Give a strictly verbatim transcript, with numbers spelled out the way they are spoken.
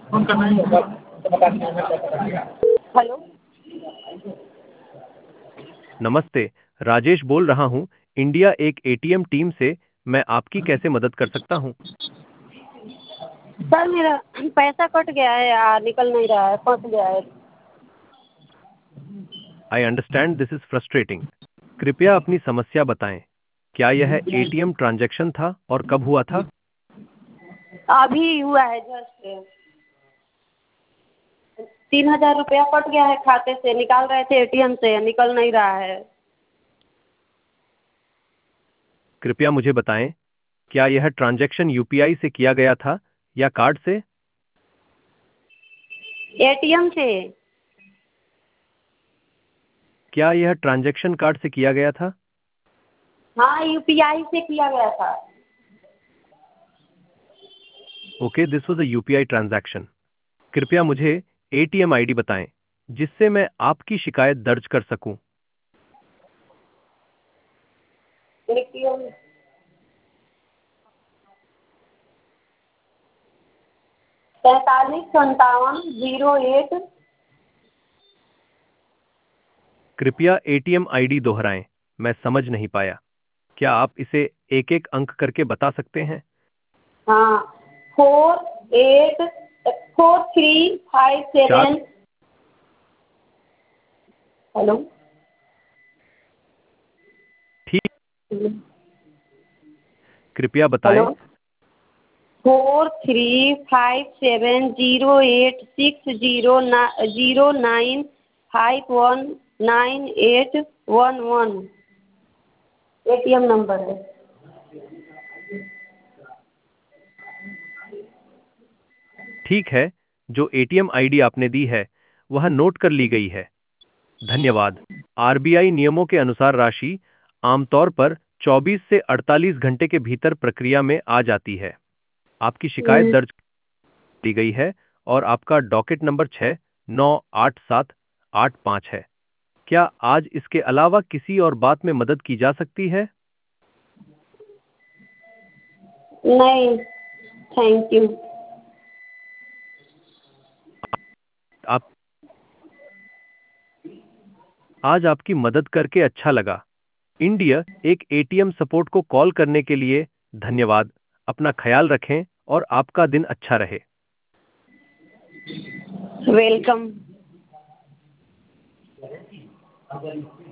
Hello. नमस्ते, राजेश बोल रहा हूँ इंडिया एक एटीएम टीम से। मैं आपकी कैसे मदद कर सकता हूँ? सर मेरा पैसा कट गया है यार, निकल नहीं रहा है, फंस गया है। I understand this is frustrating. कृपया अपनी समस्या बताएं। क्या यह एटीएम ट्रांजैक्शन था और कब हुआ था? अभी हुआ है जस्ट। तीन हजार रुपया कट गया है खाते से, निकाल रहे थे एटीएम से, निकल नहीं रहा है। कृपया मुझे बताएं, क्या यह ट्रांजैक्शन यूपीआई से किया गया था या कार्ड से? एटीएम से। क्या यह ट्रांजैक्शन कार्ड से किया गया था? हाँ, यूपीआई से किया गया था। Okay, this was a UPI transaction. कृपया मुझे एटीएम आईडी बताएं जिससे मैं आपकी शिकायत दर्ज कर सकूं। एटीएम पैंतालीस संतावन जीरो एक। कृपया एटीएम आईडी दोहराएं, मैं समझ नहीं पाया। क्या आप इसे एक एक अंक करके बता सकते हैं? हाँ, four eight four three five चार। सेवन। हेलो। ठीक, कृपया हेलो। बताएं। Four three five seven zero eight six zero ना zero nine five one nine eight one one ATM number है। ठीक है, जो एटीएम आईडी आपने दी है वह नोट कर ली गई है। धन्यवाद। आरबीआई नियमों के अनुसार राशि आमतौर पर चौबीस से अड़तालीस घंटे के भीतर प्रक्रिया में आ जाती है। आपकी शिकायत हम्म, दर्ज की गई है और आपका डॉकेट नंबर छः नौ आठ सात आठ पाँच है। क्या आज इसके अलावा किसी और बात में मदद की जा सकती है? नहीं, थैंक यू। आप आज आपकी मदद करके अच्छा लगा। इंडिया एक एटीएम सपोर्ट को कॉल करने के लिए धन्यवाद। अपना ख्याल रखें और आपका दिन अच्छा रहे। वेलकम।